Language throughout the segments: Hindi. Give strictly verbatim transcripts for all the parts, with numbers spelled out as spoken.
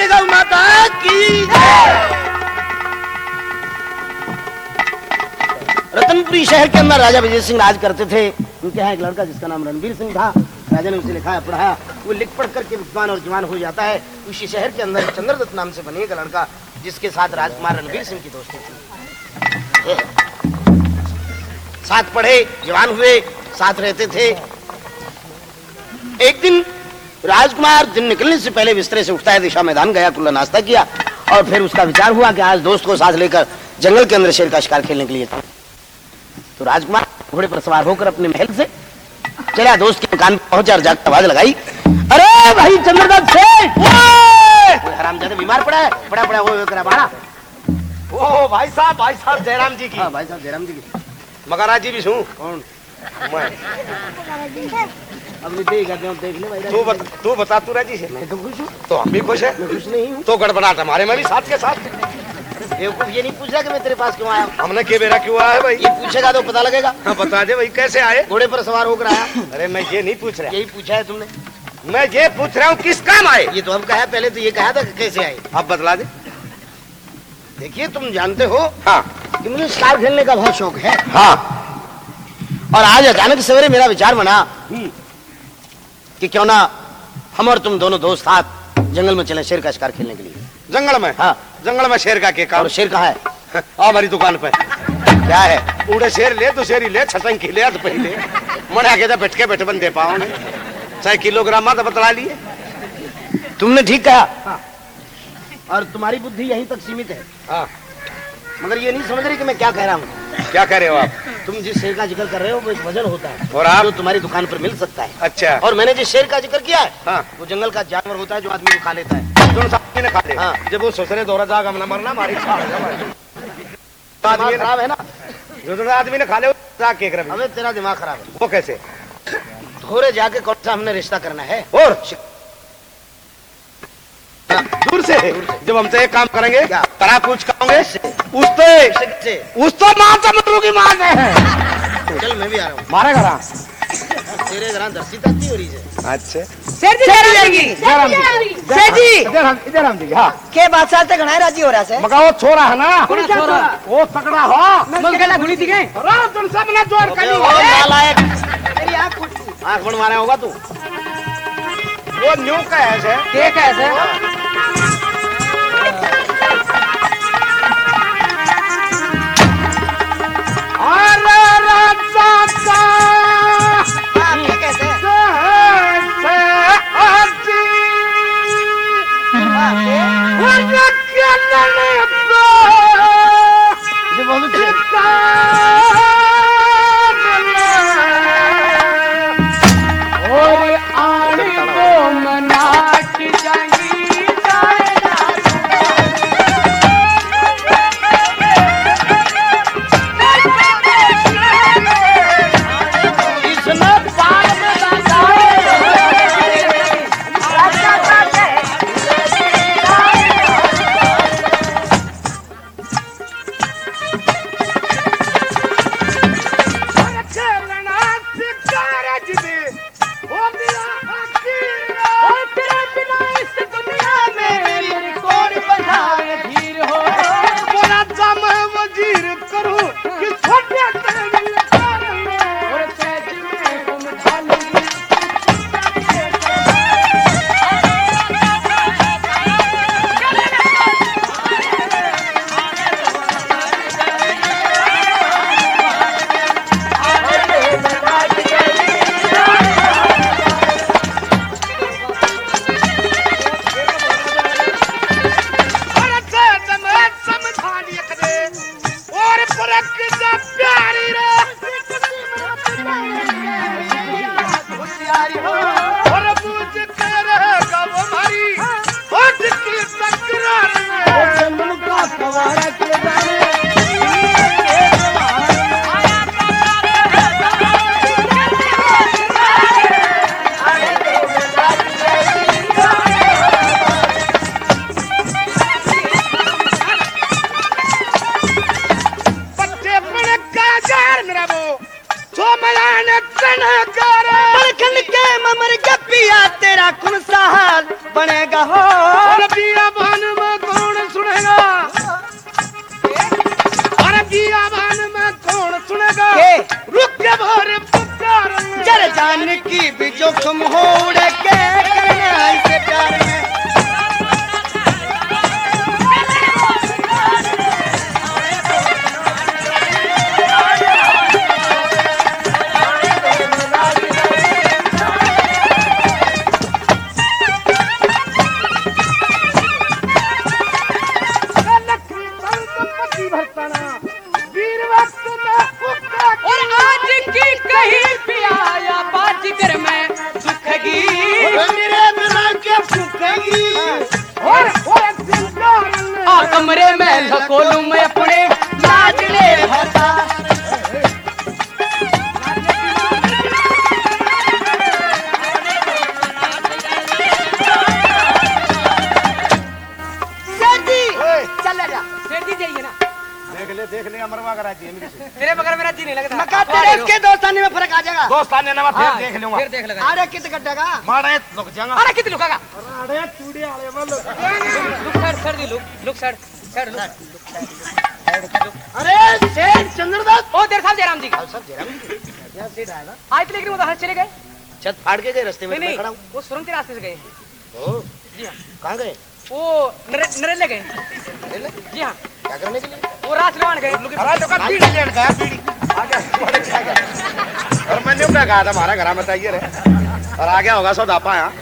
सत्य गौ माता की। रतनपुरी शहर के अंदर राजा विजय सिंह राज करते थे। उनके यहाँ एक लड़का जिसका नाम रणवीर सिंह था। राजा ने उसे लिखा पढ़ाया, वो लिख पढ़ करके विद्वान और जवान हो जाता है। उसी शहर के अंदर चंद्रदत्त नाम से बने का लड़का, जिसके साथ राजकुमार रणवीर सिंह की दोस्ती थी। साथ पढ़े, जवान हुए, साथ रहते थे। एक दिन राजकुमार दिन निकलने से पहले बिस्तरे से उठता है, दिशा मैदान गया, कुल्ला नाश्ता किया और फिर उसका विचार हुआ कि आज दोस्त को साथ लेकर जंगल के अंदर शेर का शिकार खेलने के लिए। तो राजकुमार घोड़े पर सवार होकर अपने महल से चला, दोस्त के मकान पर पहुंचा और जाकर आवाज लगाई, अरे भाई चंद्रदत्त सेठ, हरामजादा बीमार पड़ा है, पड़ा पड़ा वो करा बाड़ा। ओ भाई साहब, भाई साहब जयराम जी की। हाँ भाई साहब जयराम जी की। मगराजी भी हूँ। कौन? मैं। अब देख देख ले भाई। तू बता, तू बता तू राजी है? मैं तो खुश हूँ। तो हम भी खुश है। मैं खुश नहीं हूँ। तो गड़बड़ाहट हमारे में भी साथ के साथ। बेवकूफ ये नहीं पूछ रहा कि मैं तेरे पास क्यों आया। हमने के बेरा क्यों आया भाई? ये पूछेगा तो पता लगेगा। हाँ बता दे भाई, कैसे आए? घोड़े पर सवार होकर आया। अरे मैं ये नहीं पूछ रहा। यही पूछा है तुमने? मैं ये पूछ रहा हूँ किस काम आए? ये तो अब कहा, पहले तो ये कहा था कि कैसे आए। अब बतला दे। देखिए तुम जानते हो हाँ कि मुझे शिकार खेलने का बहुत शौक है। हाँ। और आज अचानक सवेरे मेरा विचार बना कि क्यों ना हम और तुम दोनों दोस्त साथ जंगल में चले शेर का शिकार खेलने के लिए। जंगल में? हाँ। जंगल में शेर का के काम? और शेर कहाँ है? आ हमारी दुकान पे। क्या है? उड़े शेर ले तो शेरी ले, छटंकी ले तो पहले मन आगे जा बैठ के बैठ बन दे पाओ ने चाहे किलोग्राम मत बतला लिए। तुमने ठीक कहा। हाँ। और तुम्हारी बुद्धि यहीं तक सीमित है। हाँ। मगर ये नहीं समझ रही कि मैं क्या कह रहा हूँ। क्या कह रहे हो आप? तुम जिस शेर का जिक्र कर रहे हो वो एक वजन होता है और आप? जो तुम्हारी दुकान पर मिल सकता है। अच्छा। और मैंने जिस शेर का जिक्र किया है हाँ। वो जंगल का जानवर होता है जो आदमी को खा लेता है। दोनों साथ में खा ले। हाँ। जब वो सोचने दौरा जाग हमने मरना हमारी दिमाग खराब है ना? जो जो आदमी ने खा ले जाग के कर। हमें तेरा दिमाग खराब है। वो कैसे? थोड़े जाके कौन सा हमने रिश्ता करना है। और दूर से जब हमसे एक काम करेंगे तरा पूछ खाओगे उस तो उस तो मां समझू की मां है। चल मैं भी आ रहा हूँ। मारे घर तेरे घर दर्शी ताती हो रही है। अच्छा सेठ जी जयराम जी सेठ जी जयराम जी हाँ के बादशाह से घना राजी हो रहा है। मगर वो छोरा है ना, वो तगड़ा हो मंगला घुड़ी थी गए तुम सब ना जोर कर मेरी आँख फूट गई। आँख बन मारा होगा तू। वो न्यू का है के कैसे सुनेगा हो अरे बियाबान में कौन सुनेगा अरे बियाबान में कौन सुनेगा के? रुक के भोर पुकार जर जान की भी जोखम हो उड़ के करना इसे प्यार में कमरे में धकोलू मैं अपने नाच ले होता चल जा सेठ जी जाइए ना देख ले देख ले अमरवा का राजी है मेरे से तेरे बगैर मेरा जी नहीं लगता मका तेरे इसके दोस्तानी में फर्क आ जाएगा दोस्ताने ना फिर देख लूंगा फिर देख लगा अरे कित कटेगा मारे लुक जाएगा अरे कित लुकागा अरे चूड़ी वाले बोल look sir sir the look look sir sir look अरे सेठ चंद्रदास ओ देर साहब जयराम जी का सब जयराम जी यहाँ सेठ आएगा आज तो लेकिन वो बाहर चले गए छत फाड़ के गए रास्ते में नहीं मैं खड़ा नहीं हूँ वो सुरंग के रास्ते से गए ओ जी हाँ कहाँ गए वो नरे- नरेले गए रेले? जी हाँ क्या करने के लिए वो रात लवान गए अरे तो का बीड़ी लेन गया बीड़ी आगे बड़े क्या गया और मैंने क्या कहा था हमारा घर में बताइए रे और आ गया होगा सौदापा यहाँ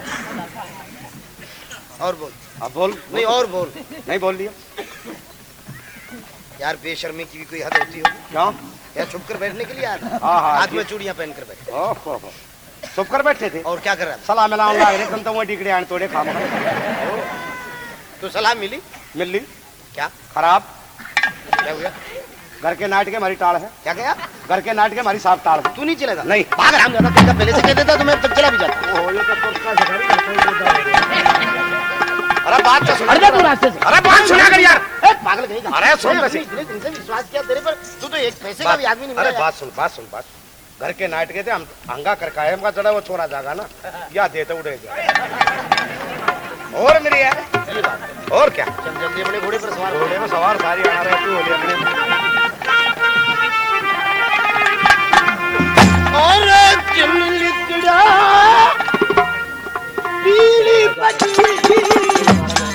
और बोल अब बोल नहीं और बोल नहीं बोल लिया यार बेशर्मी की भी कोई हद होती हो क्यों यार छुप कर बैठने के लिए आया था हाँ, हाँ, हाथ जी। में चूड़ियां पहन कर बैठे ओहो चुप कर बैठे थे और क्या कर रहा था सलाह मिला लाग रहे तुम तो वो टिकड़े आने तोड़े खाम तो सलाह मिली मिल ली क्या खराब क्या हुआ घर के नाट के हमारी टाड़ है क्या कहा घर के नाट के हमारी साफ टाड़ है तू नहीं चलेगा नहीं भाग राम ज्यादा तेरा पहले से कह देता तो मैं तब चला भी जाता ओहो, ये तो पुरस्कार से खड़ी है। अरे बात तो सुन अरे तू रास्ते से अरे बात सुना कर यार ए, पागल कहीं अरे सुन वैसे। इतने दिन से विश्वास किया तेरे पर तू तो एक पैसे का भी आदमी नहीं अरे मिला बात सुन बात सुन बात सुन। घर के नाट के थे हम हंगा कर कायम का चढ़ा वो छोड़ा जागा ना या देते उड़े और मेरी है ये बात और क्या चल जल्दी अपने घोड़े पर सवार हो। घोड़े में सवार सारी आ रहे तू होली अपने और चल लिकड़ा पीली बजी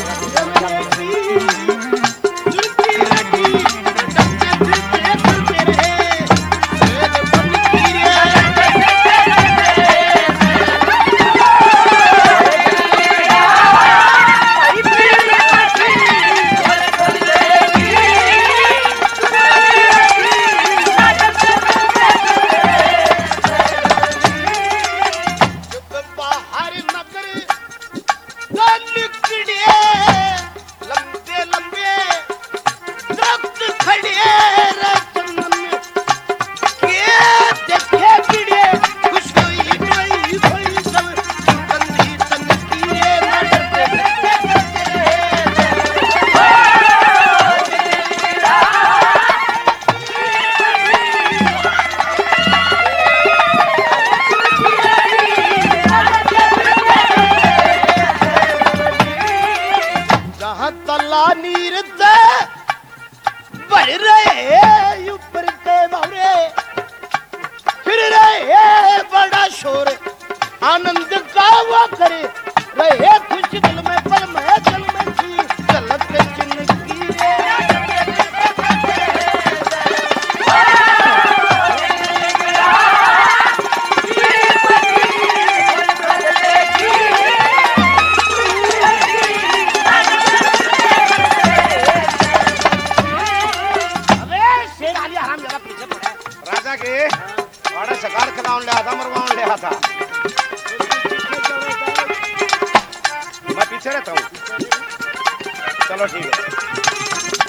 आनंद का वो करे रहे खुश दिल में पल में जल में थी गलत जिंदगी राजा के बड़ा शिकार खिलाउन लिया था मरवाउन लिया था मैं पीछे रहता हूँ चलो ठीक है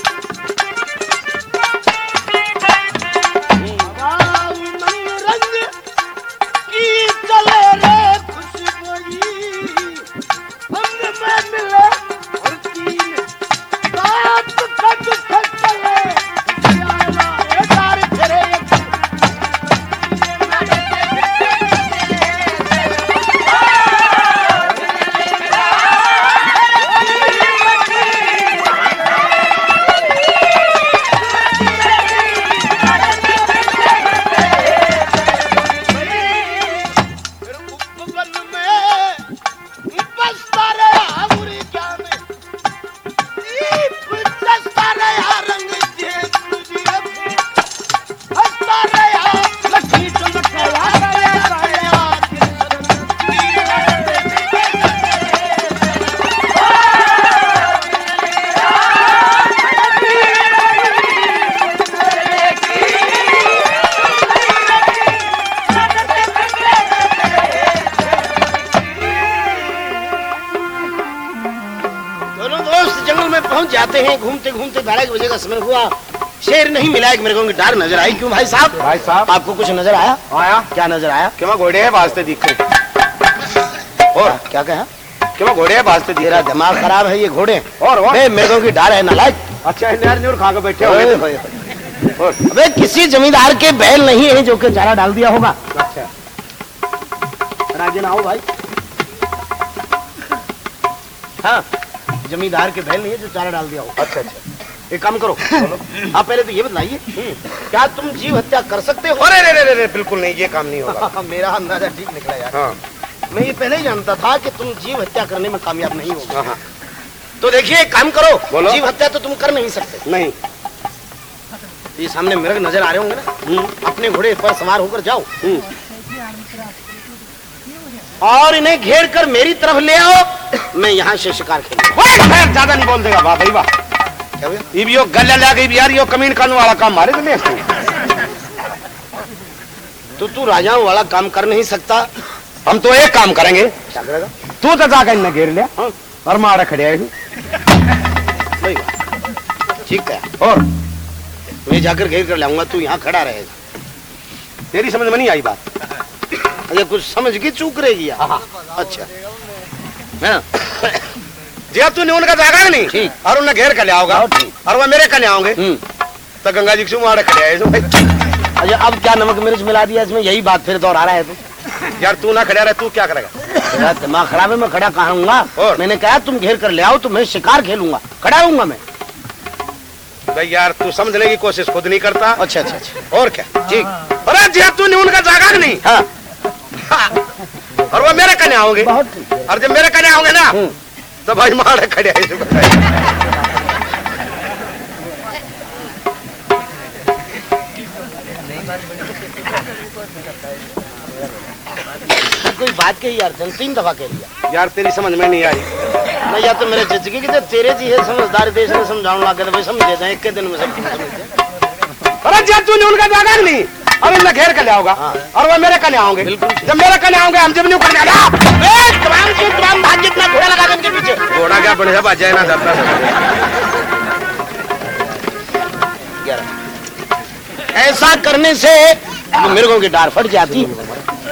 रंग की चले रे खुशबू अंग में मिले और तीन रात का दुख चले तार करे Hey! में पहुंच जाते हैं। घूमते घूमते बारह बजे का समय हुआ, शेर नहीं मिला। एक मेरे को गिटार नजर आई। क्यों भाई साहब? भाई साहब आपको कुछ नजर आया? आया। क्या नजर आया? कि मैं घोड़े है वास्ते दिख रहे। और क्या कहा? कि मैं घोड़े है वास्ते दिख तेरा दिमाग खराब है, ये घोड़े और, और? मेरे को गिटार है नालायक। अच्छा इन्हें न्यूर खा के बैठे ओए, हो। ओए, ओए। अबे किसी जमींदार के बैल नहीं है जो कि चारा डाल दिया होगा। अच्छा राजे ना आओ भाई। हाँ, जमींदार के बैल नहीं है जो चारा डाल दिया होगा। अच्छा अच्छा एक काम करो, आप पहले तो ये बताइए, क्या तुम जीव हत्या कर सकते हो? अरे रे रे रे बिल्कुल नहीं, ये काम नहीं होगा। मेरा अंदाजा ठीक निकला यार। हाँ मैं ये पहले ही जानता था कि तुम जीव हत्या करने में कामयाब नहीं होगे। हाँ हाँ। तो देखिए एक काम करो, बोलो। जीव हत्या तो तुम कर नहीं सकते। नहीं। ये सामने मृग नजर आ रहे होंगे ना, अपने घोड़े पर सवार होकर जाओ और इन्हें घेर कर मेरी तरफ ले आओ। मैं यहाँ से शिकार खेलूंगा। ज्यादा नहीं बोल देगा। वाह भाई वाह। क्या हुआ? ये भी यो गल्ला ला गई यार, यो कमीन कानून वाला काम मारे तुम्हें। तो तू राजाओं वाला काम कर नहीं सकता। हम तो एक काम करेंगे। क्या करेगा? तू तो जाकर इन्हें घेर लिया। हाँ। और मारा खड़े आए। वही बात। ठीक है, और मैं जाकर घेर कर लाऊंगा, तू यहाँ खड़ा रहेगा। तेरी समझ में नहीं आई बात। अरे कुछ समझ के चूक रहेगी यार। अच्छा हाँ। जी तूने उनका जागा नहीं ठीक। और उन्हें घेर कर ले आओगा हाँ, ठीक। और वह मेरे कने आओगे हम्म। तो गंगा जी के मारे खड़े आए। अच्छा अब क्या नमक मिर्च मिला दिया इसमें? यही बात फिर दोहरा रहा है तू। यार तू ना खड़ा रहे, तू क्या करेगा? तेरा दिमाग खराब है, मैं खड़ा कहाँ हूँगा? और? मैंने कहा तुम घेर कर ले आओ तो मैं शिकार खेलूंगा, खड़ा रहूंगा मैं। भाई यार तू समझने की कोशिश खुद नहीं करता। अच्छा अच्छा अच्छा और क्या? ठीक। अरे जी तूने उनका जागा नहीं। हाँ हाँ। और वो मेरे कने आओगे। बहुत ठीक है। और जब मेरे कने आओगे ना तो भाई मारे खड़े आए। कोई बात कही यार, चल तीन दफा कह लिया यार तेरी समझ में नहीं आई। नहीं। या तो मेरे जज की तेरे जी है समझदार, देश ने समझाने लगे तो समझ देते हैं एक के दिन में सब समझ। अरे जब तूने उनका जागा नहीं और उन्हें घेर कर ले आओगा। हाँ। और वो मेरे कने आओगे। जब मेरे कने आओगे हम जब नहीं कर तमाम से तमाम भाग जितना घोड़ा लगा के इनके पीछे। घोड़ा क्या बढ़िया बाजा है ना जाता। ऐसा करने से वो मिर्गों की डार फट जाती है।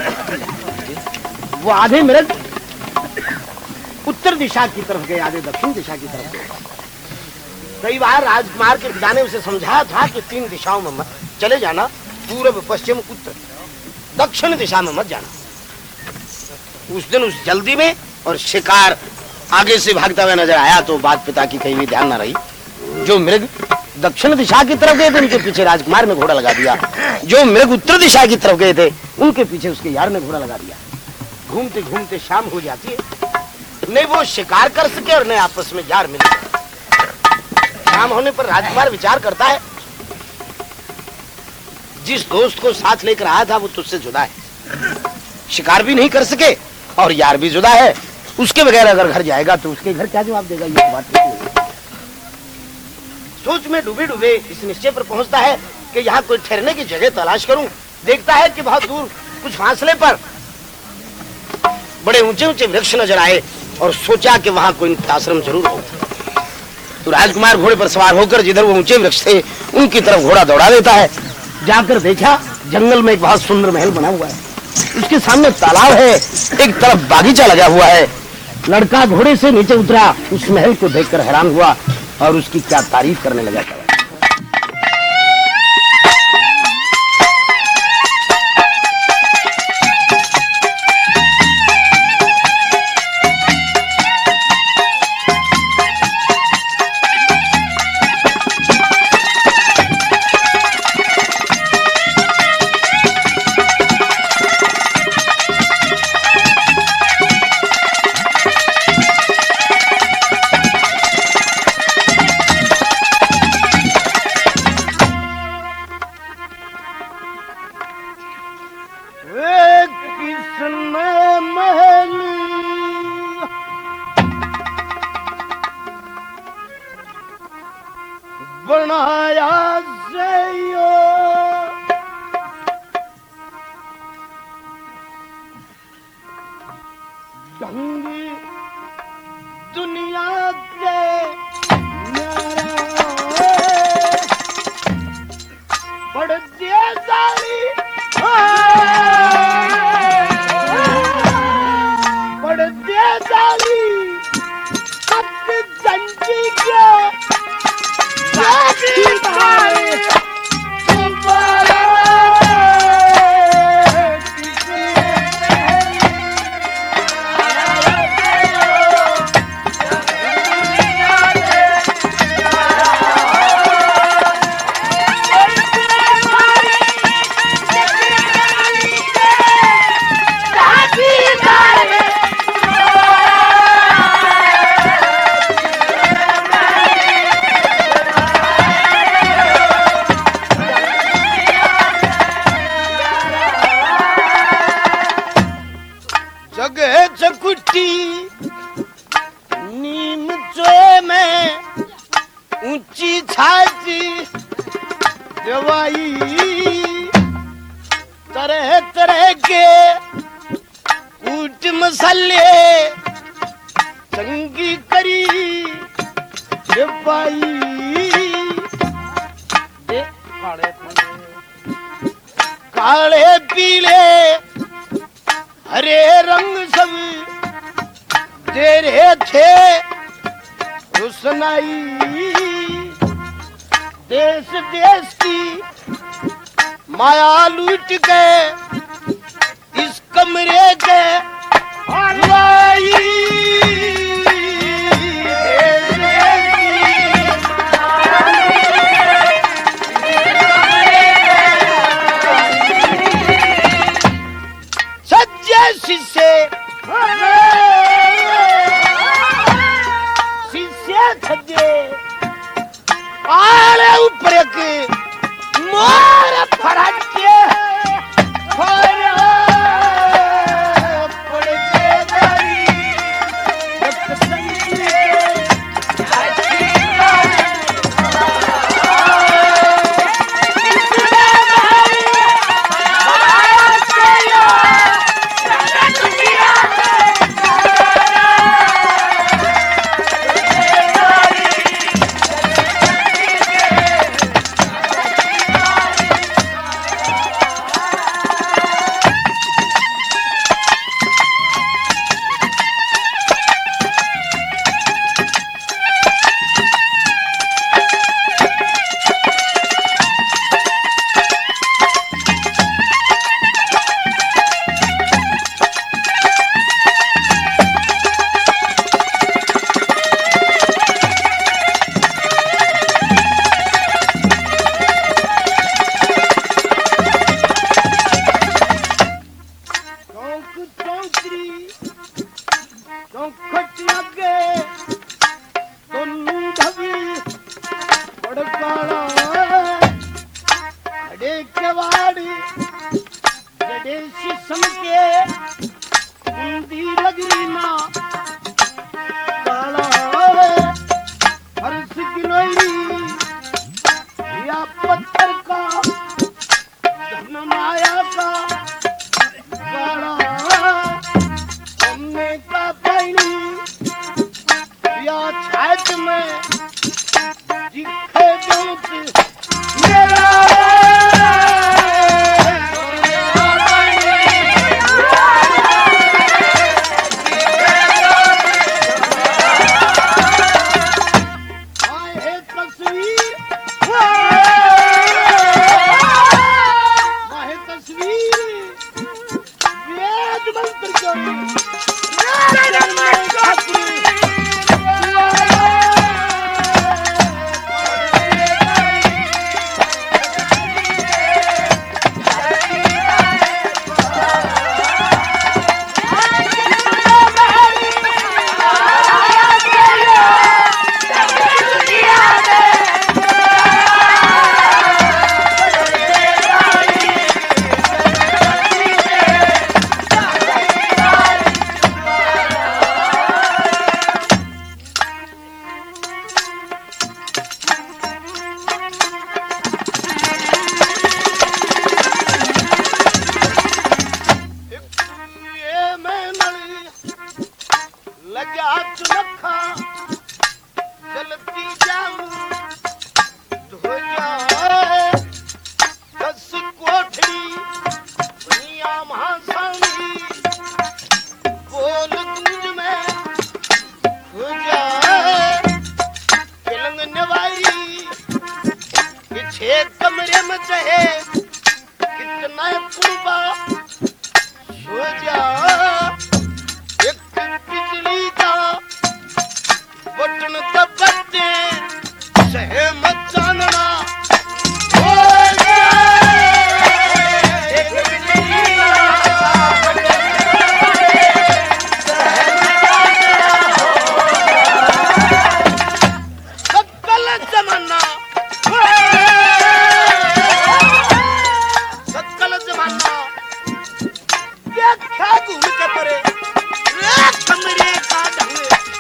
वो आधे मिर्ग उत्तर दिशा की तरफ गए, आधे दक्षिण दिशा की तरफ गए। कई बार राजकुमार के पिता ने उसे समझाया था कि तीन दिशाओं में मत चले जाना, पूर्व पश्चिम उत्तर, दक्षिण दिशा में मत जाना। उस दिन उस जल्दी में और शिकार आगे से भागता हुआ नजर आया तो बात पिता की कहीं भी ध्यान न रही। जो मृग दक्षिण दिशा की तरफ गए थे उनके पीछे राजकुमार ने घोड़ा लगा दिया। जो मृग उत्तर दिशा की तरफ गए थे उनके पीछे उसके यार ने घोड़ा लगा दिया। घूमते घूमते शाम हो जाती है, नहीं वो शिकार कर सके और न आपस में यार मिल सके। शाम होने पर राजकुमार विचार करता है, जिस दोस्त को साथ लेकर आया था वो तुझसे जुदा है, शिकार भी नहीं कर सके और यार भी जुदा है। उसके बगैर अगर घर जाएगा तो उसके घर क्या जवाब देगा? ये बात नहीं। सोच में डूबे डूबे इस निश्चय पर पहुंचता है कि यहाँ कोई ठहरने की जगह तलाश करूं। देखता है कि बहुत दूर कुछ फासले पर बड़े ऊंचे ऊंचे वृक्ष नजर आए और सोचा कि वहां कोई आश्रम जरूर हो। तो राजकुमार घोड़े पर सवार होकर जिधर वो ऊंचे वृक्ष थे उनकी तरफ घोड़ा दौड़ा देता है। जाकर देखा जंगल में एक बहुत सुंदर महल बना हुआ है, उसके सामने तालाब है, एक तरफ बागीचा लगा हुआ है। लड़का घोड़े से नीचे उतरा, उस महल को देखकर हैरान हुआ और उसकी क्या तारीफ करने लगा था। बनाया से ढंगी दुनिया के पड़ दे साली पड़ दे साली सब जंजी के साथी भाई नीम चोए में ऊंची छाती दवाई तरह तरह के कूट मसाले चंगी करी दवाई काले पीले हरे रंग सब दे रहे थे हुस्नाई देश देश की माया लूट गए इस कमरे के हलवाई सच्चे शीशे आले ऊपर एक मोर फड़के फड़ पड़ के दाई एक संगी प्रेम चाहे कितना पुरबा सो जा एक बिजली का बटन दबाते सहे मत जानना हो जा एक बिजली का बटन दबाते सहे सकल जमाना सकल जमाना क्या घूम के परे कमरे का ढंग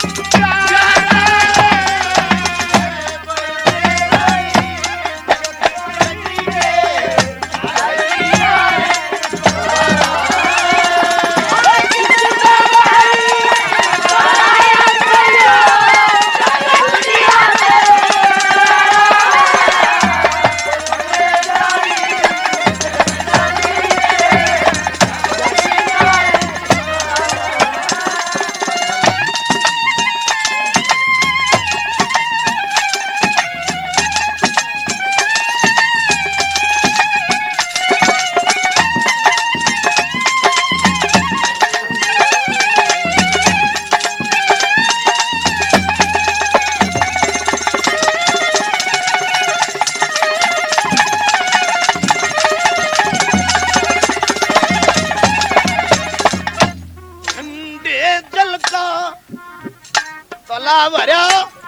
भरा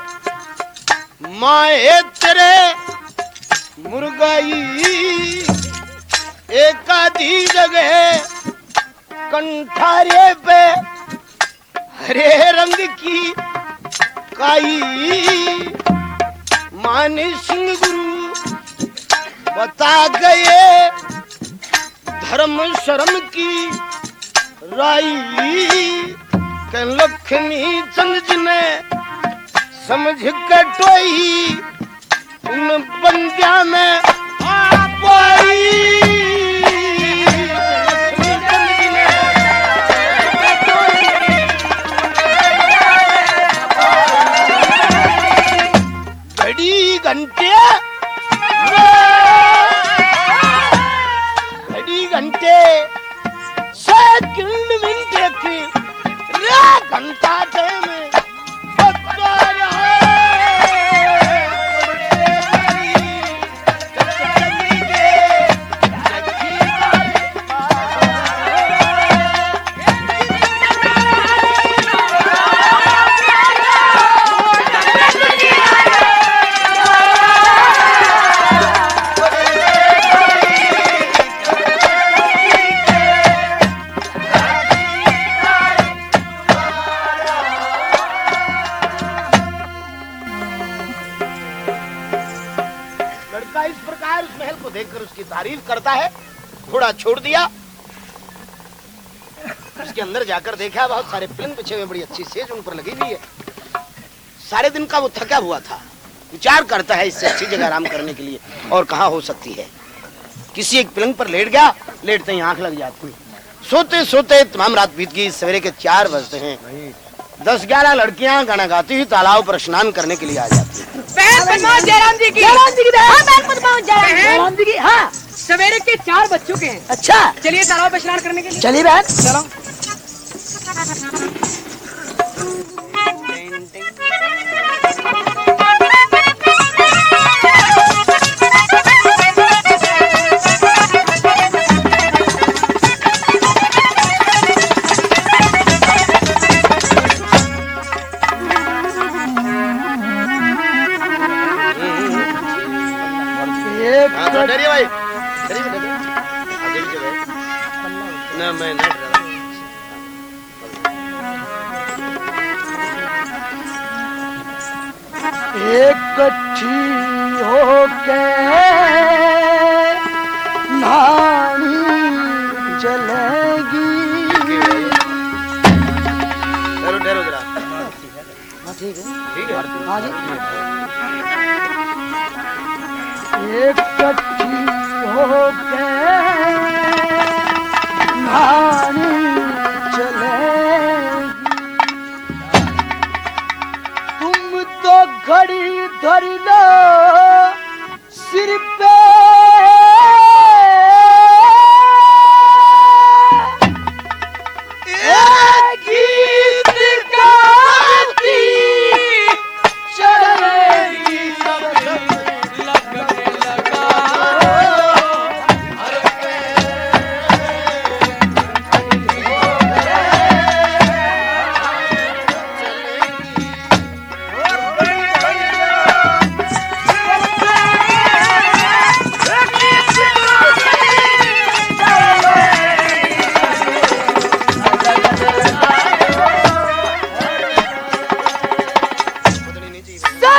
माए तेरे मुर्गाई एक आधी जगह कंठारे पे हरे रंग की काई मानी सिंह गुरु बता गए धर्म शर्म की राई के लखनी चंद जी ने समझ के टोई उन बंदिया में आप आई घड़ी घंटे घड़ी घंटे सेकंड मिनट की घंटा टाइम उसकी तारीफ करता है। घोड़ा छोड़ दिया, उसके अंदर जाकर देखा बहुत सारे पलंग बिछे हुए, बड़ी अच्छी सेज उन पर लगी हुई है। सारे दिन का वो थका हुआ था, विचार करता है इससे अच्छी जगह आराम करने के लिए और कहाँ हो सकती है। किसी एक पलंग पर लेट गया, लेटते ही आंख लग जाती, सोते सोते तमाम रात बीत गई। सवेरे के चार बजते हैं, दस ग्यारह लड़कियां गाना गाती हुई तालाब पर स्नान करने के लिए आ जाती हैं। जयराम जी की जयराम जी की जयराम जी की हाँ, सवेरे के चार बज चुके हैं। अच्छा चलिए तालाब पर स्नान करने के लिए। चलिए बहन चलो। डरिए भाई, डरिए डरिए, आगे भी चले ना, मैं नहीं डरा। इकट्ठी होके नानी चलेगी। डरो डरो जरा। हाँ ठीक है, ठीक है, हाँ जी। इकट्ठी होके नानी चलेगी। तुम तो घड़ी धर लो सिर पे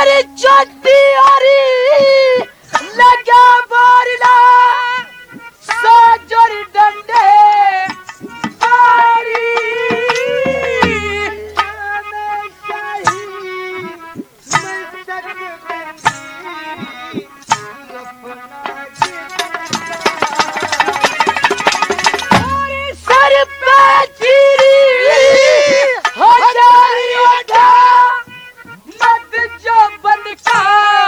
अरे चोटी अरे लगा बोरला साजर डंडे तारी सर पे चीरी हो जाई उठा मत जो बन का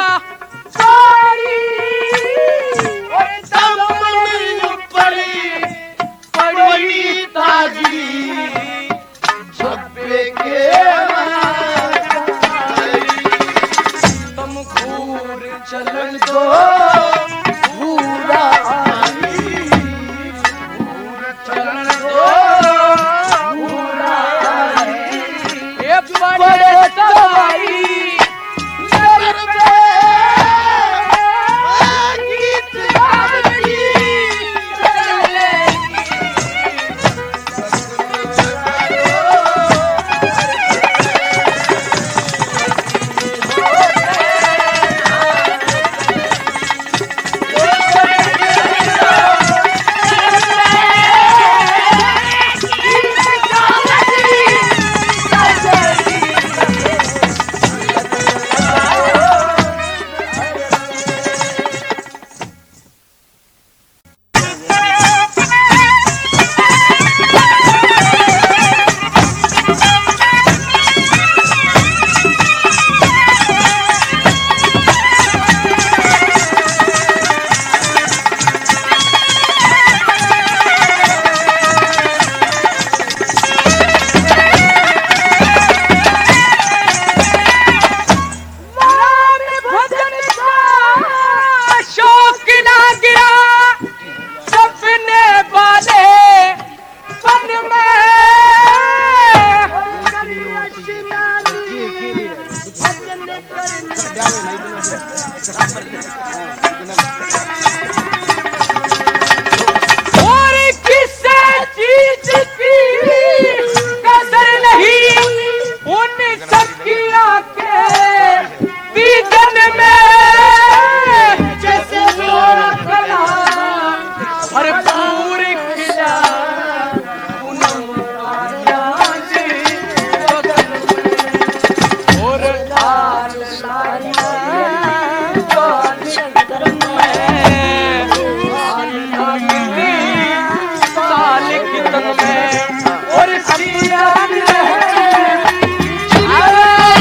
सारी और दम पड़ी पड़ी ताजी छप्पे के तुम घूर चलन दो पूरा चलन दो पूरा ये बड़े तवाई और किसे चीज की कदर नहीं उन सबकी आंखें दीदन में जैसे खिला भरपूर खिला और लाल और सिया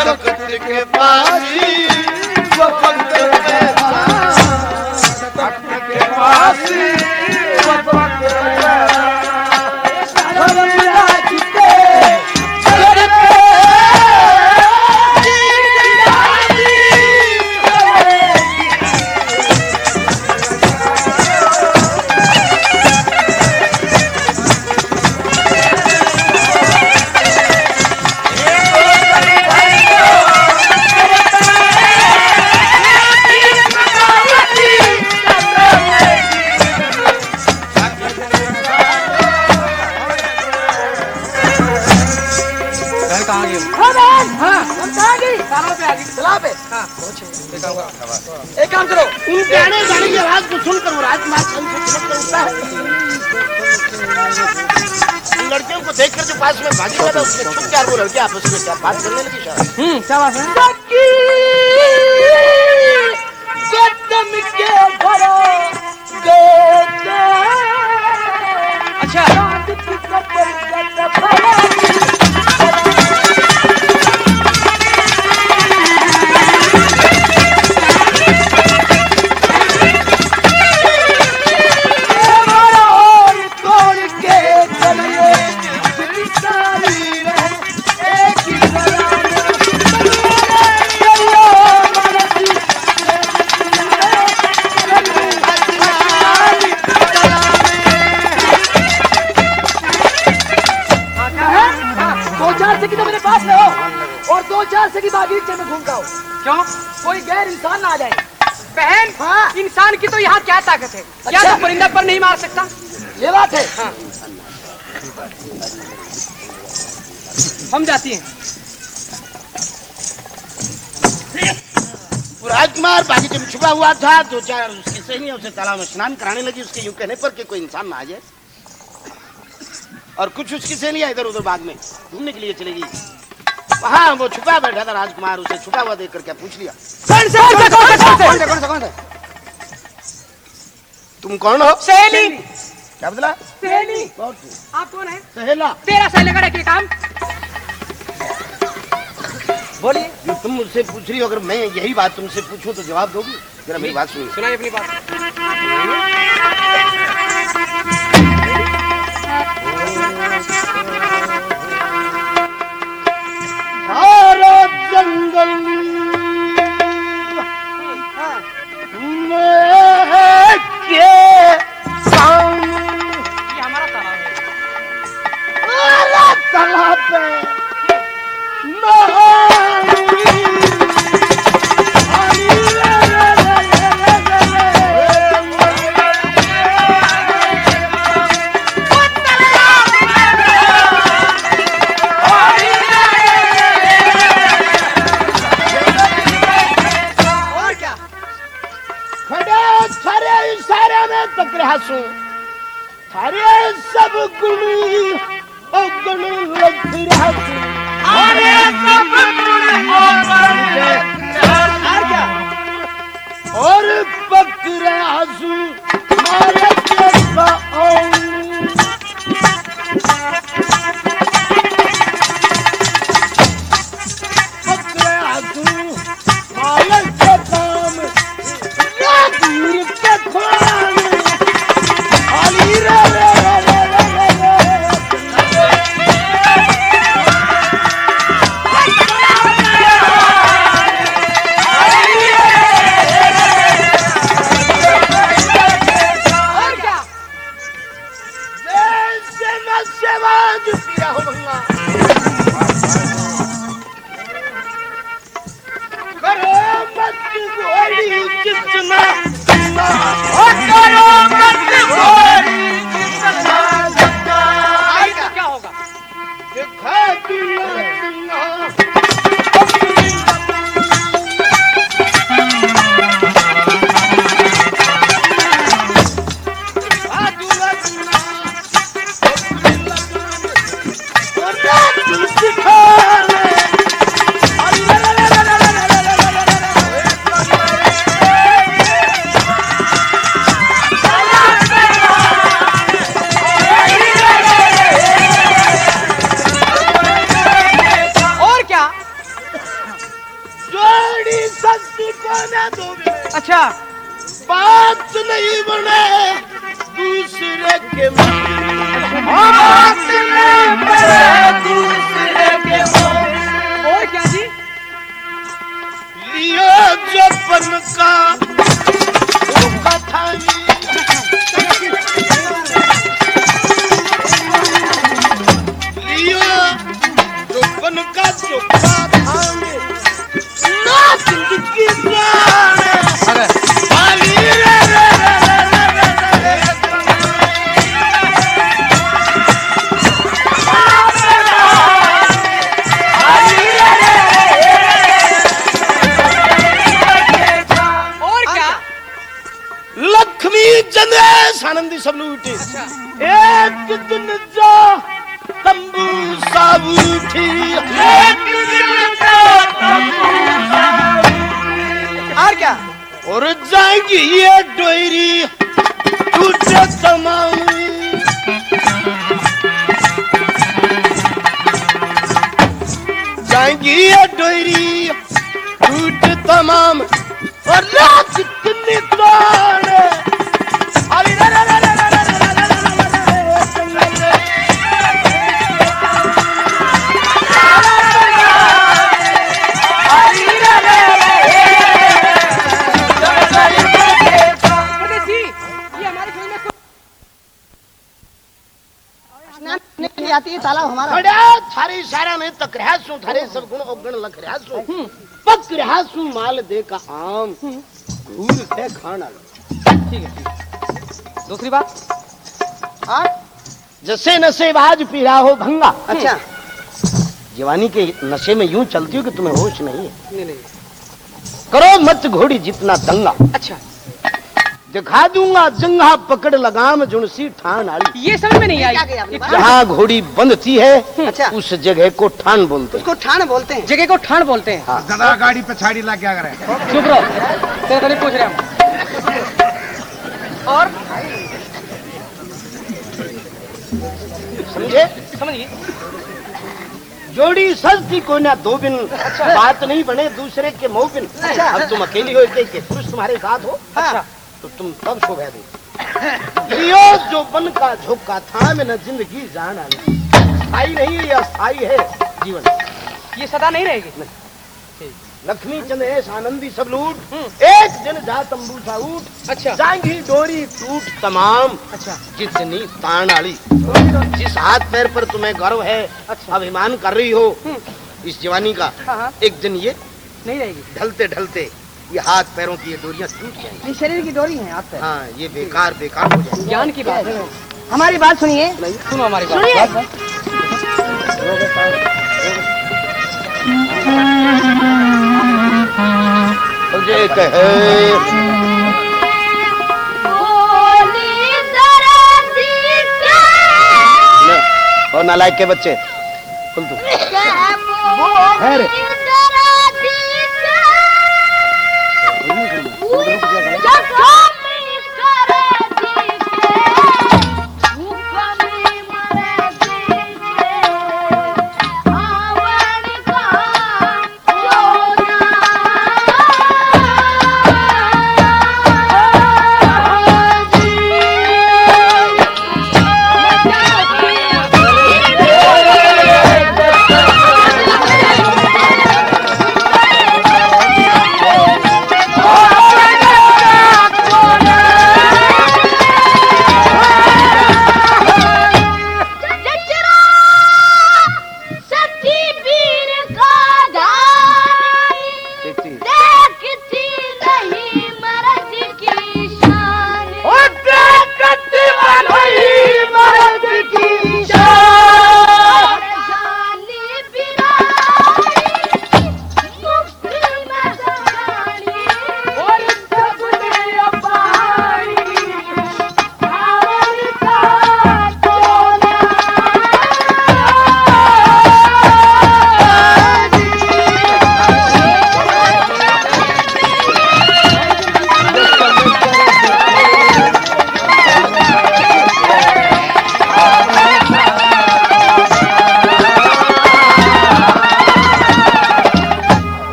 तख्त के पासी वो वक्त ऐसा, तख्त के पासी वो वक्त ऐसा। एक काम करो, उनके आने जाने की आवाज को सुनकर वो राजकुमार उठता है। लड़कियों को देखकर जो पास में भागी था उसमें छुप क्या वो लड़के आपस में क्या बात करने लगी शायद। हम्म क्या बात है? अच्छा बागीचे में घूमता हो क्यों? कोई गैर इंसान ना आ जाए। बहन हाँ? इंसान की तो यहाँ क्या ताकत है? अच्छा? क्या तो परिंदा पर नहीं मार सकता? ये बात है हाँ। हम जाती हैं। राजकुमार बागीचे में छुपा हुआ था, दो चार उसकी सहेलियां उसे तालाब में स्नान कराने लगी उसके यूं कहने पर कि कोई इंसान ना आ जाए, और कुछ उसकी सहेलियां इधर उधर बाग में घूमने के लिए चलेगी। वहाँ वो छुपा बैठा था, राजकुमार उसे छुपा हुआ देख कर क्या पूछ लिया, कौन से कौन से कौन से कौन से कौन से कौन से तुम कौन हो? सहेली। क्या बदला? सहेली। कौन? आप कौन है? सहेला। तेरा सहेले का क्या काम? बोलिए। जो तुम मुझसे पूछ रही हो, अगर मैं यही बात तुमसे पूछूं तो जवाब दोगी? जरा मेरी बात सुनिए। सुनाइए अपनी बात। सारा जंगल में के सामने ये हमारा तालाब है। हमारा तालाब है। जोड़ी सस्ती को न दो। अच्छा, बात नहीं बने दूसरे के मुंह, बात नहीं बने दूसरे के मुंह। और क्या जी? लियो जो पन का वो कथा लियो जो पन का जो कथा ना जिंदगी जाने वाली रे रे रे रे लक्ष्मी चंद्रेश आनंदी सब लोग उठी। एक दिन जा तंबू सा उठी, एक दिन जा तंबू सा और क्या? और जाएंगी ये डोरी टूटे तमाम, जाएंगी ये डोरी टूटे तमाम। और रात कितनी तारे अरे रे रे रे रे रे रे आती है तालाब हमारा। बड़ा थारे सारा में तक रहा सु थारे सब गुण अवगुण लख रहा सु पक रहा सु माल दे का आम घूर के खाना। ठीक है, ठीक है। दूसरी बात, हाँ जैसे नशे बाज पी रहा हो भंगा। अच्छा, जवानी के नशे में यूं चलती हो कि तुम्हें होश नहीं है। नहीं नहीं, करो मत घोड़ी जितना दंगा, अच्छा, दिखा दूंगा जंगा पकड़ लगाम जुनसी ठान आली। ये समझ में नहीं आई। क्या कही आपने? जहाँ घोड़ी बंधती है अच्छा, उस जगह को ठान बोलते हैं। उसको ठाण बोलते हैं। जगह को ठाण बोलते हैं। ज्यादा गाड़ी पछाड़ी ला क्या करे। चुप रहो, तेरे को नहीं पूछ रहे हम। और समझे? समझिए, जोड़ी सस्ती को ना दो बिन, बात नहीं बने दूसरे के मुंह बिन। अच्छा। अब तुम अकेली हो के पुरुष तुम्हारे साथ हो हाँ। तो तुम तब शोभा दो। लियो जो बन का झोंका था में न जिंदगी जान आने, स्थायी नहीं है, अस्थायी है जीवन। ये सदा नहीं रहेगी। लक्ष्मी चंद्रेश आनंदी सब लूट, एक दिन जा तंबू सा उठ। अच्छा, जांघी डोरी टूट तमाम, अच्छा, जितनी तान आली। जिस हाथ पैर पर तुम्हें गर्व है, अच्छा, अभिमान कर रही हो इस जवानी का, हाँ हाँ, एक दिन ये नहीं रहेगी। ढलते ढलते ये हाथ पैरों की ये डोरियां टूट जाएंगी। ये शरीर की डोरी है आप पे। हाँ, ये बेकार बेकार हो जाएंगी। ज्ञान की बात है। हमारी बात सुनिए, सुनो हमारी बात। सुनिए। मुझे कहे और नालायक के बच्चे खुल तू है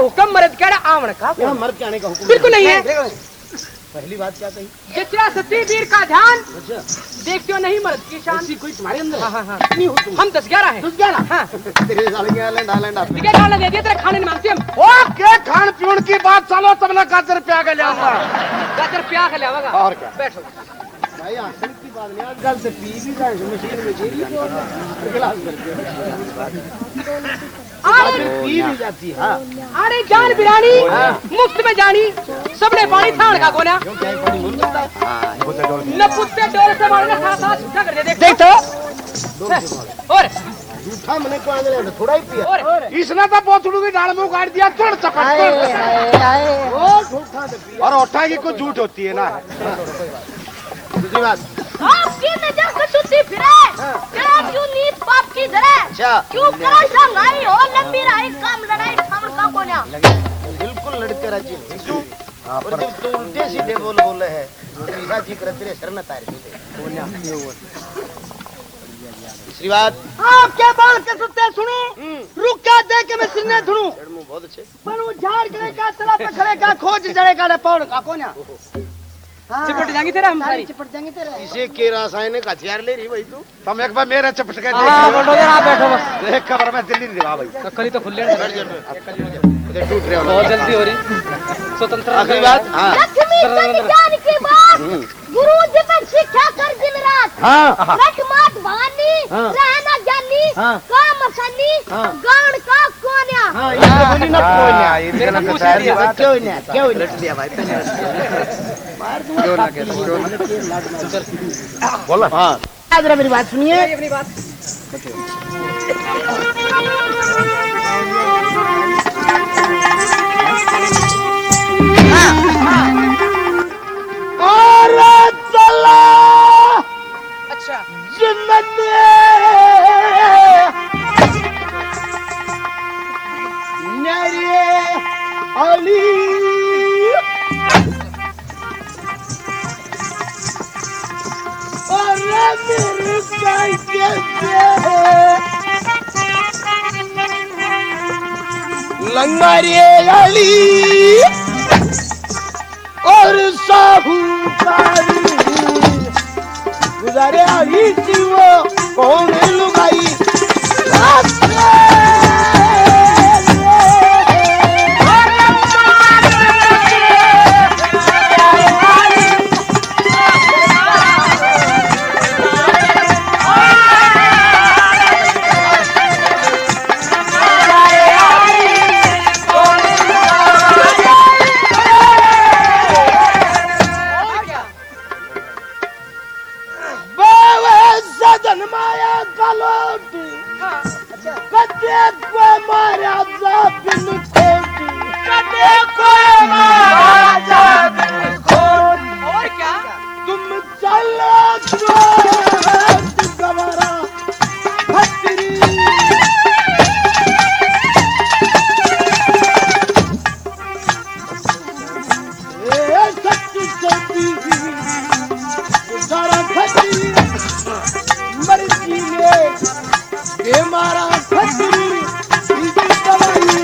हुक्म मर्द क्या आवण का यहाँ मर्द के आने का हुक्म बिल्कुल नहीं है। पहली बात क्या कही? जितना सती वीर का ध्यान अच्छा देखते हो नहीं मर्द की शान। ऐसी कोई तुम्हारे अंदर? हाँ हाँ हाँ कितनी हो तुम? हम दस ग्यारह हैं। दस ग्यारह? हाँ तेरे साले के लेंडा लेंडा ठीक है डालना दे दिया तेरे खाने नहीं मांगते हम। ओ के खान पीण की बात चलो तब ना गाजर प्या के लियाऊंगा। गाजर प्या के लियावागा और क्या? बैठो। भाई आखिर की बात नहीं, आजकल से पी भी जाए मशीन में चेरी को गिलास करके अरे पी भी जाती है। हाँ अरे जान बिरानी मुफ्त में जानी सबने पानी थान का कोना क्यों क्या है, पानी मुल जाता है? न कुत्ते डोर से मारना साथ साथ छूटा कर दे देख देख तो और झूठा मने को आंगले में थोड़ा ही पिया। और इसने तो बोतलू की डाल में उगाड़ दिया तोड़ चपट आए तोड़। आए आए वो झूठा तो पिया। और ओठा की कुछ झूठ होती है ना। दूसरी बात आपकी नजर कसूती फिरे तेरा क्यों नीत पाप की धरे अच्छा क्यों करा संगाई हो लंबी रही काम लड़ाई ठामड़ का कोन्या बिल्कुल लड़के राजी क्यों? और जब तू उल्टे सीधे बोल बोले है ऐसा जी कर तेरे शरण तार सीधे। दूसरी बात आपके बाल के सुते सुनू रुक के देख के मैं सिरने धुनू मुंह बहुत अच्छे। पर वो झाड़ गए का तला पे खड़े का खोज जड़े का ले पौड़ का कोन्या चिपट जाएंगे तेरा हम सारी चिपट जाएंगे तेरे इसे के रासायनिक हथियार ले रही भाई तू? तुम एक बार मेरे चपट के हाँ बैठो जरा बैठो बस देख खबर में दिल्ली नहीं दिखा भाई। कली तो खुले इधर टूट रहे हो बहुत जल्दी हो रही स्वतंत्र आखिरी बात हाँ लक्ष्मी सच जान की बात गुरु जी में शिक्षा कर दिन रात हाँ रट मात भवानी हाँ। रहना ज्ञानी हाँ। काम मसानी हाँ। गान का कोन्या हाँ ये बोली ना कोई ना हाँ, इनके ना पूछ सारी लिया। बात क्यों ना क्यों ना दिया भाई मार दूंगा ना कहते, क्यों बोला हाँ जरा मेरी बात सुनिए। अपनी बात और चला अच्छा जिन्नते नरे अली और मेरे कांके लंगरे अली और साहूकारी गुजारे अली जीवो कौन लुगाई सदन माया कलोट कदे को मारा जाबिन खोट कदे को मारा जाबिन खोट और क्या तुम चलो छोट गवरा खतरी ए सच्ची सच्ची सारा खतरी मर्जी में ये मारा खतरी इसी दवाई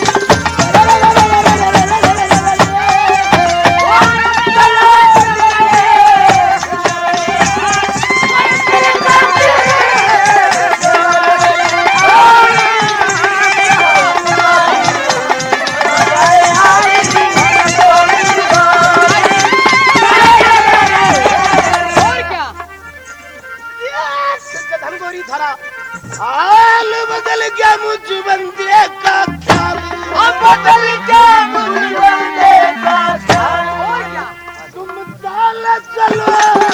धनगोरी धरा हाल बदल गया मुझ बंदे का ख्याल बदल गया मुझ बंदे का ख्याल तुम चाल चलो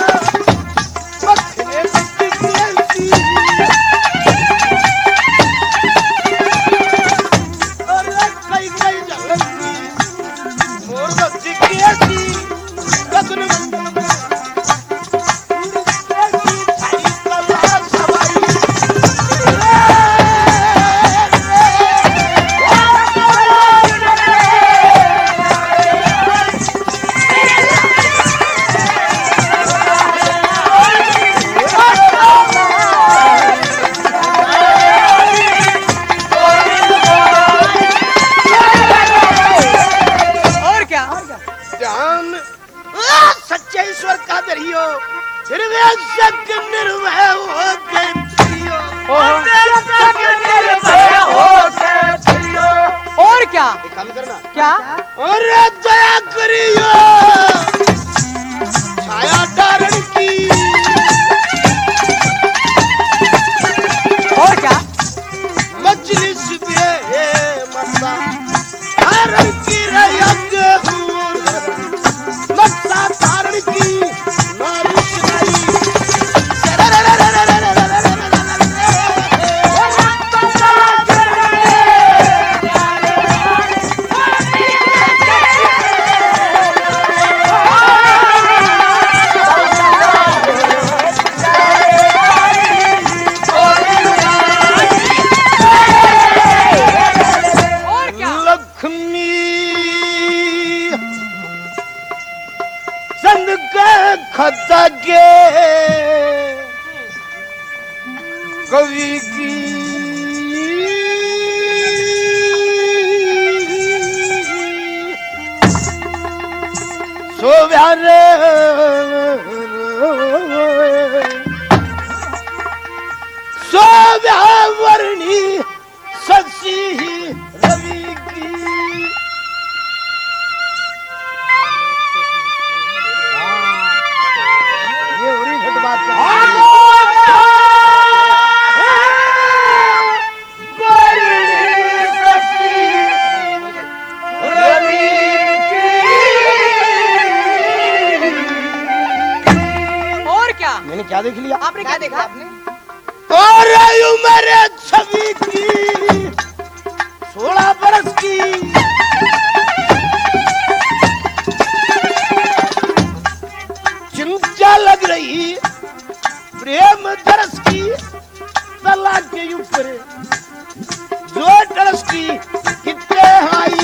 पत्थरे पत्ती खेलती और कई कई जलती मोर बच्ची कैसी कदर एक काम करना। क्या? अरे दया करियो छाया धारण की। और क्या? मजलिस में मसा धारण की रयग मसा धारण की मारुष खता के कवि की सोव्यार सोव्यावरणी शशि रवि की। मैंने क्या देख लिया? आपने क्या देखा? आपने और उम्र छवि की सोलह बरस की चिंता लग रही प्रेम दरस की तला के ऊपर जो डरस की कितने आई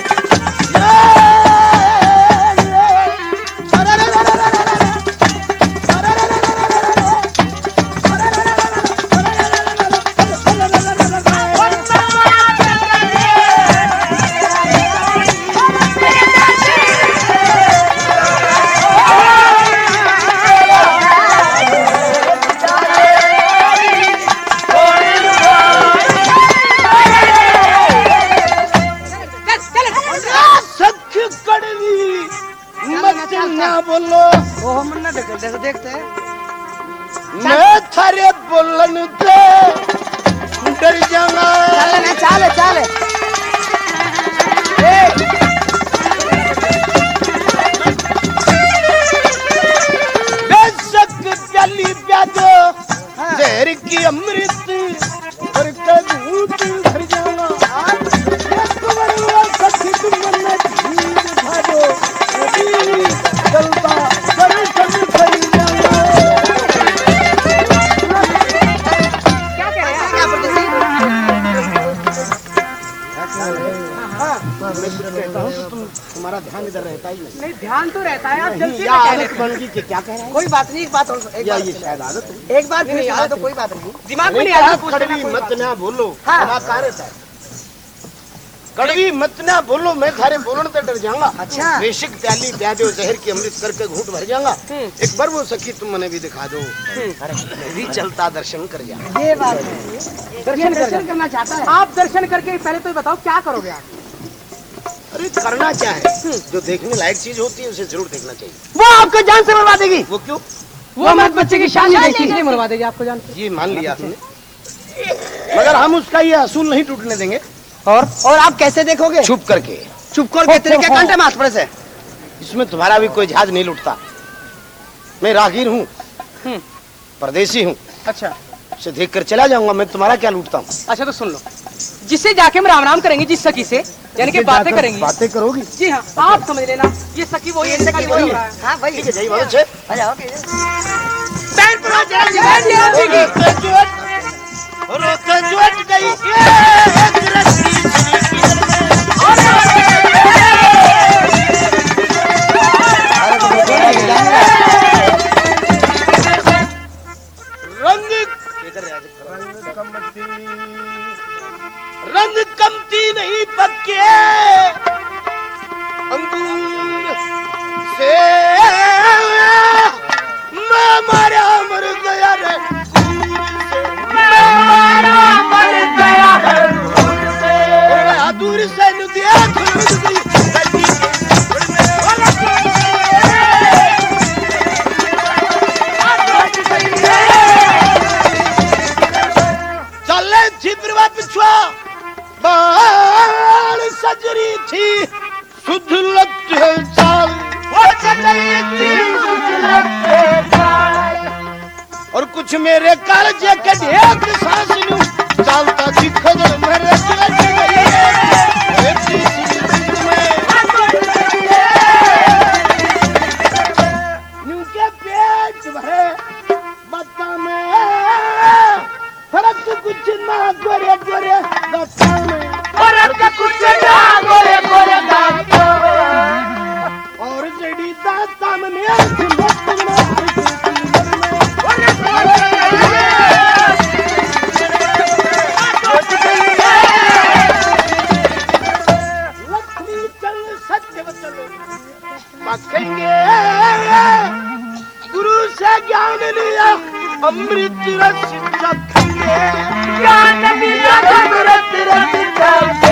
देखते हैं मैं थारे बोलन दे डर जाऊंगा। चले चले चले बेशक प्याली प्यादो जहर की अमृत और दूध भर जाऊंगा। सखी तुम मन भागो चलता तुम्हारा ध्यान इधर रहता ही नहीं। नहीं, ध्यान तो रहता है। आप जल्दी आदत बन गई कि क्या कह रहा है? कोई बात नहीं, एक बात और एक या बात ये शायद आदत है। एक बात नहीं याद तो कोई बात नहीं, दिमाग में नहीं आता। कड़वी मत ना बोलो। हाँ। कहा रहता है कड़वी मत ना बोलो, मैं थारे बोलने से डर जाऊंगा। अच्छा। बेशक प्याली प्यादो जहर की अमृत करके घूट भर जाऊंगा। एक बार वो सखी तुम मने भी दिखा दो। अरे भी चलता दर्शन कर जा। ये बात है। दर्शन दर्शन करना चाहता है। आप दर्शन करके पहले तो बताओ क्या करोगे आप? अरे करना क्या है, जो देखने लायक चीज होती है उसे जरूर देखना चाहिए। वो आपको जान से मरवा देगी। वो क्यों? वो मत बच्चे की शान देखी इसलिए मरवा देगी आपको जान। ये मान लिया तुमने, मगर हम उसका ये असूल नहीं टूटने देंगे। और और आप कैसे देखोगे? छुप करके। चुप कर तेरे क्या कांटे में हाथ पड़े से? इसमें तुम्हारा भी कोई जहाज नहीं लुटता। मैं राहगीर हूँ, परदेसी हूँ। अच्छा उसे देख कर चला जाऊंगा, मैं तुम्हारा क्या लूटता हूँ। अच्छा तो सुन लो, जिससे जाके हम राम राम करेंगे, जिस सखी से यानी कि बातें करेंगे। बातें करोगी? जी हाँ, आप समझ लेना ये सखी वही है, सखी वही है। हाँ भाई ठीक है, जाइए, बहुत अच्छे। आ जाओ। जुट गई रंग कमती नहीं पक्के अंगूर से मैं मारा मर गया रे मैं मारा मर गया रे दूर से दूर से चले थी प्रभा पिछुआ बाल सजरी थी सुधलत चाल और कुछ मेरे कालजे के ढेक सांस न्यू चालता जी खजर मेरे चलत न्यू के पेट भरे बता में फर्क कुछ ना गोरे गोरे बता में फर्क कुछ ना गोरे गोरे बता में और जड़ी दाता में लक्ष्मी चल सत्य चलो मखेंगे गुरु से ज्ञान लिया अमृत रस चखेंगे ज्ञान लिया अमृत रस